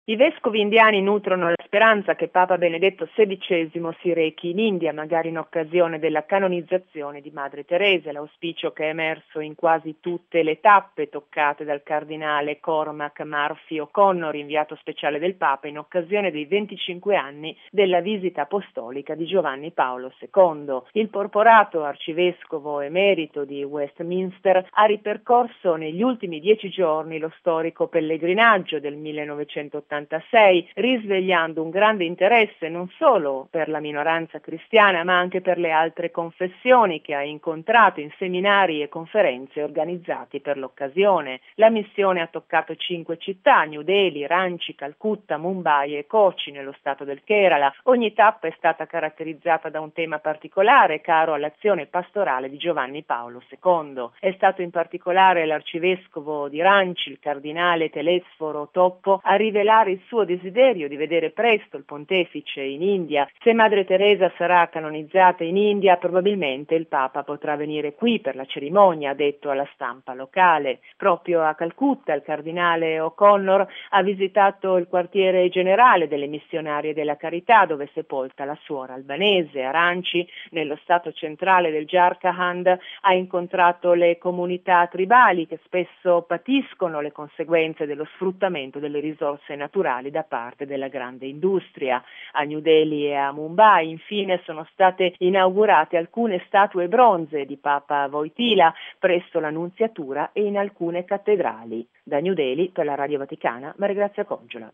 I vescovi indiani nutrono la speranza che Papa Benedetto XVI si rechi in India, magari in occasione della canonizzazione di Madre Teresa. L'auspicio che è emerso in quasi tutte le tappe toccate dal cardinale Cormac Murphy O'Connor, inviato speciale del Papa, in occasione dei 25 anni della visita apostolica di Giovanni Paolo II. Il porporato arcivescovo emerito di Westminster ha ripercorso negli ultimi 10 giorni lo storico pellegrinaggio del 1986, risvegliando un grande interesse non solo per la minoranza cristiana ma anche per le altre confessioni che ha incontrato in seminari e conferenze organizzati per l'occasione. La missione ha toccato 5 città: New Delhi, Ranchi, Calcutta, Mumbai e Kochi nello stato del Kerala. Ogni tappa è stata caratterizzata da un tema particolare caro all'azione pastorale di Giovanni Paolo II. È stato in particolare l'arcivescovo di Ranchi, il cardinale Telesforo Toppo, a rivelare il suo desiderio di vedere presto il pontefice in India. Se Madre Teresa sarà canonizzata in India, probabilmente il Papa potrà venire qui per la cerimonia, ha detto alla stampa locale. Proprio a Calcutta il cardinale O'Connor ha visitato il quartiere generale delle missionarie della carità, dove è sepolta la suora albanese. A Ranchi, nello stato centrale del Jharkhand, ha incontrato le comunità tribali che spesso patiscono le conseguenze dello sfruttamento delle risorse naturali da parte della grande industria. A New Delhi e a Mumbai, infine, sono state inaugurate alcune statue bronze di Papa Wojtyla presso la Nunziatura e in alcune cattedrali. Da New Delhi, per la Radio Vaticana, Maria Grazia Congiola.